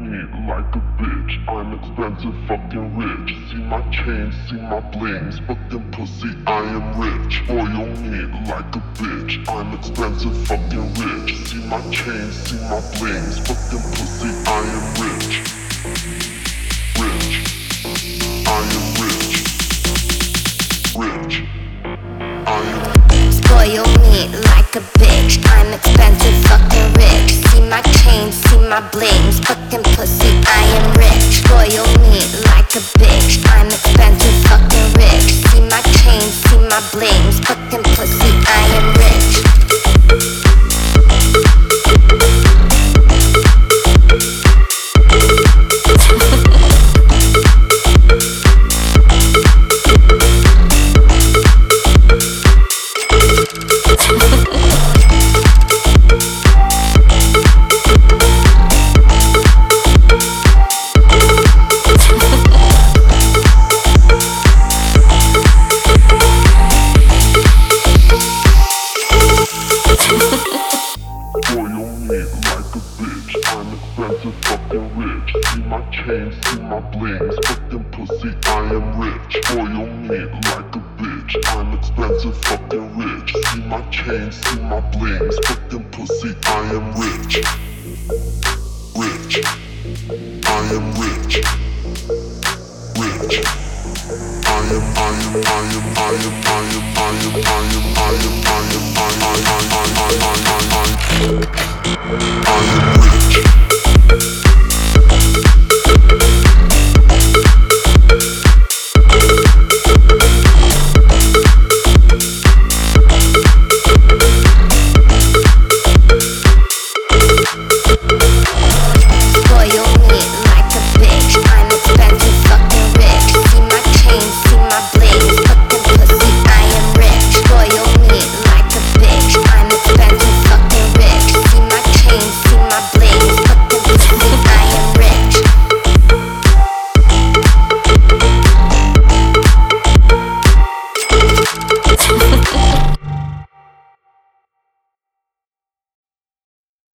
me like a bitch. I'm expensive, fucking rich. See my chains, see my blings, fucking pussy, I am rich. Spoil me like a bitch. I'm expensive, fucking rich. See my chains, see my blings, fucking pussy, I am rich. Rich. I am rich. Rich. I am. Spoil me like a bitch. I'm expensive, fucking rich. See my chains, see my blings, fucking pussy, I am rich. Spoil me like a bitch. I'm expensive, fucking rich. See my chains, see my blings, fucking pussy, I am rich. Fucking rich. See my chains, see my blings, fucking pussy, I am rich. Spoil me like a bitch. I'm expensive, fucking rich. See my chains, see my blings, fucking pussy, I am rich. Rich. I am rich. Rich. I am.